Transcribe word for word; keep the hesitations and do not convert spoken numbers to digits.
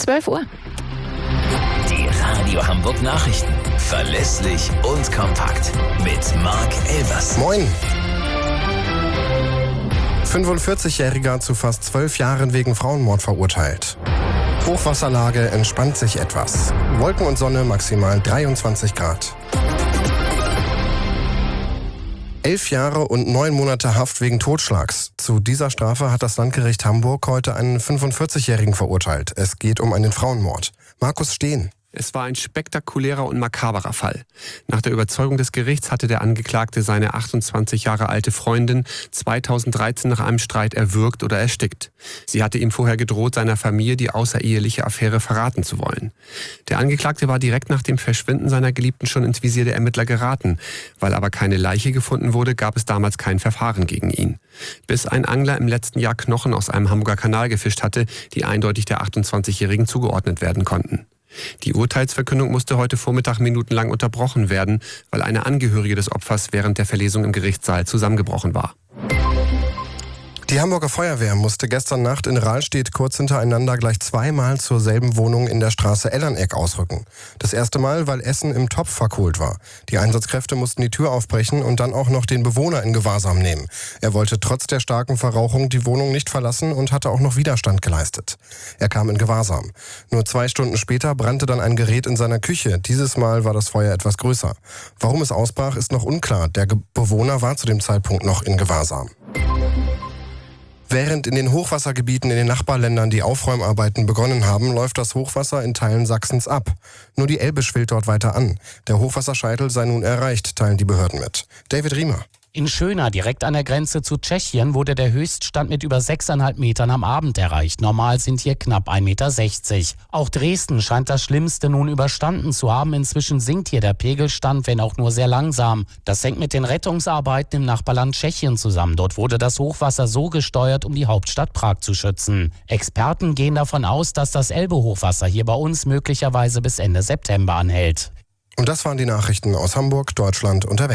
zwölf Uhr. Die Radio Hamburg Nachrichten. Verlässlich und kompakt. Mit Marc Elvers. Moin. fünfundvierzigjähriger zu fast zwölf Jahren wegen Frauenmord verurteilt. Hochwasserlage entspannt sich etwas. Wolken und Sonne maximal dreiundzwanzig Grad. Elf Jahre und neun Monate Haft wegen Totschlags. Zu dieser Strafe hat das Landgericht Hamburg heute einen fünfundvierzigjährigen verurteilt. Es geht um einen Frauenmord. Markus Steen. Es war ein spektakulärer und makaberer Fall. Nach der Überzeugung des Gerichts hatte der Angeklagte seine achtundzwanzig Jahre alte Freundin zweitausenddreizehn nach einem Streit erwürgt oder erstickt. Sie hatte ihm vorher gedroht, seiner Familie die außereheliche Affäre verraten zu wollen. Der Angeklagte war direkt nach dem Verschwinden seiner Geliebten schon ins Visier der Ermittler geraten. Weil aber keine Leiche gefunden wurde, gab es damals kein Verfahren gegen ihn. Bis ein Angler im letzten Jahr Knochen aus einem Hamburger Kanal gefischt hatte, die eindeutig der achtundzwanzigjährigen zugeordnet werden konnten. Die Urteilsverkündung musste heute Vormittag minutenlang unterbrochen werden, weil eine Angehörige des Opfers während der Verlesung im Gerichtssaal zusammengebrochen war. Die Hamburger Feuerwehr musste gestern Nacht in Rahlstedt kurz hintereinander gleich zweimal zur selben Wohnung in der Straße Ellerneck ausrücken. Das erste Mal, weil Essen im Topf verkohlt war. Die Einsatzkräfte mussten die Tür aufbrechen und dann auch noch den Bewohner in Gewahrsam nehmen. Er wollte trotz der starken Verrauchung die Wohnung nicht verlassen und hatte auch noch Widerstand geleistet. Er kam in Gewahrsam. Nur zwei Stunden später brannte dann ein Gerät in seiner Küche. Dieses Mal war das Feuer etwas größer. Warum es ausbrach, ist noch unklar. Der Ge- Bewohner war zu dem Zeitpunkt noch in Gewahrsam. Während in den Hochwassergebieten in den Nachbarländern die Aufräumarbeiten begonnen haben, läuft das Hochwasser in Teilen Sachsens ab. Nur die Elbe schwillt dort weiter an. Der Hochwasserscheitel sei nun erreicht, teilen die Behörden mit. David Riemer. In Schöna, direkt an der Grenze zu Tschechien, wurde der Höchststand mit über sechseinhalb Metern am Abend erreicht. Normal sind hier knapp ein Meter sechzig. Auch Dresden scheint das Schlimmste nun überstanden zu haben. Inzwischen sinkt hier der Pegelstand, wenn auch nur sehr langsam. Das hängt mit den Rettungsarbeiten im Nachbarland Tschechien zusammen. Dort wurde das Hochwasser so gesteuert, um die Hauptstadt Prag zu schützen. Experten gehen davon aus, dass das Elbe-Hochwasser hier bei uns möglicherweise bis Ende September anhält. Und das waren die Nachrichten aus Hamburg, Deutschland und der Welt.